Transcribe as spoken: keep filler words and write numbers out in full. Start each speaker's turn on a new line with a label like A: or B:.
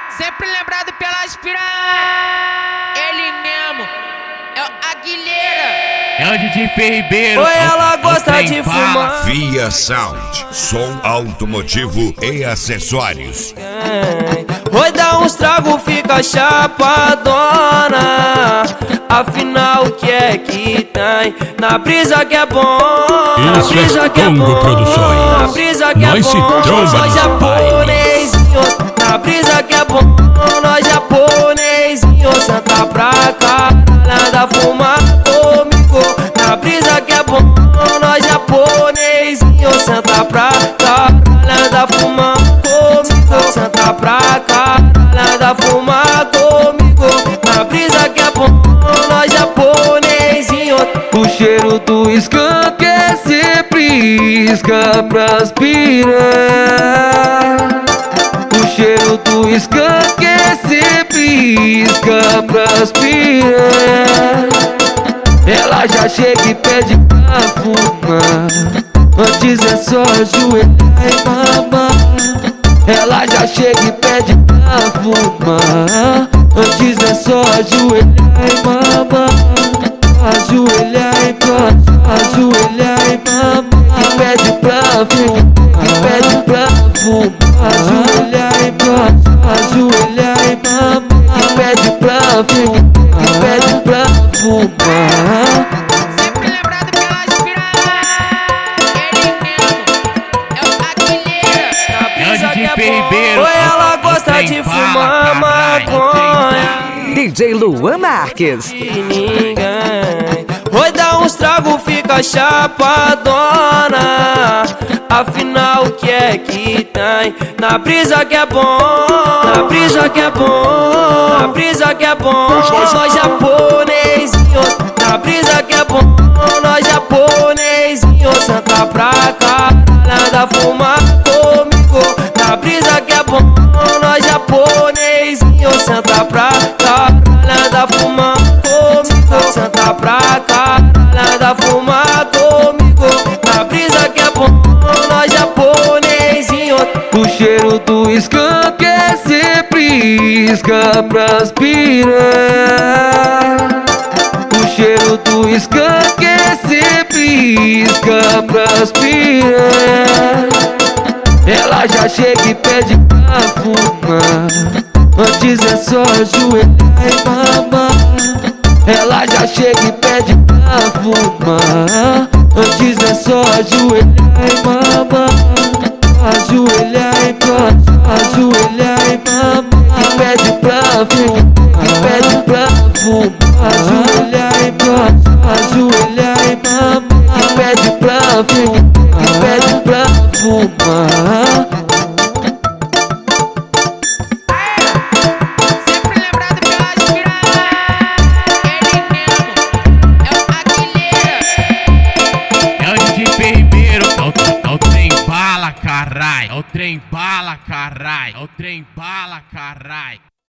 A: Sempre lembrado pelas piranhas. Ele mesmo é o Aguilera.
B: É o D J Ferribeiro.
C: Oi, ela gosta de fumar.
D: Via Sound, som automotivo e acessórios.
C: Oi, dá uns trago, fica chapadona. Afinal, o que é que tem? Na brisa que é bom. Na
E: Isso
C: brisa
E: é
C: que é
E: Congo
C: bom.
E: Produções.
C: Na brisa que é
E: Nós se
C: bom.
E: tromba
C: Nós
E: nos
C: japonesinhos. Na brisa que é bom. Nós japonesinhos. Senta pra cá, nada fumar comigo. Na brisa que é bom. Nós japonesinhos. Senta pra cá, nada fumar comigo. Senta pra cá, nada fumar comigo. Na brisa que é bom. Nós japonesinhos. O cheiro do skunk é sempre isca pras piranha. O cheiro do skunk é sempre isca pras piranha. Ela já chega e pede pra fumar. Antes é só ajoelhar e mamar. Ela já chega e pede pra fumar. Antes é só ajoelhar e mamar. Ajoelhar e mamar. Ajoelhar e mamar. E pede pra fumar. E pede pra fumar. Ajoelhar e mamar. Ajoelhar e mamar. E pede pra fumar. E pede pra fumar.
A: Sempre lembrado pelas piranhas. Ele mesmo é o Aguilera.
B: É o D J Ferribeiro.
C: Oi, ela gosta de fumar maconha.
F: D J Luan Marques.
C: Ninguém. Oi, dá uns trago, fica chapadona. Afinal, o que é que tem? Na brisa que é bom. Na brisa que é bom. Na brisa que é bom. Nós japonesinhos. Na brisa que é bom. Nós japonesinhos. Senta pra cá, nada fumar comigo. Na brisa que é bom. Nós japonesinhos. Senta pra cá, nada fumar comigo. Senta pra cá, nada fumar comigo. Na brisa que é bom. Nós japonesinhos. O cheiro do skunk é sempre isca pras piranha. O cheiro do skunk é sempre isca pras piranha. Ela já chega e pede pra fumar. Antes é só ajoelhar e mamar. Ela já chega e pede pra fumar. Antes é só ajoelhar e mamar. Ajoelhar e mamar. Ajoelhar e mamar. E pede pra fumar. E pede pra fumar. Ajoelhar e mamar. Ajoelhar e mamar. E pede pra fumar. E pede pra fumar.
A: Sempre lembrado pelas piranhas. Ele mesmo é o Aguilera.
B: É o D J Ferribeiro. É o, é o trem bala, carai. É o trem bala, carai. É o trem bala, carai.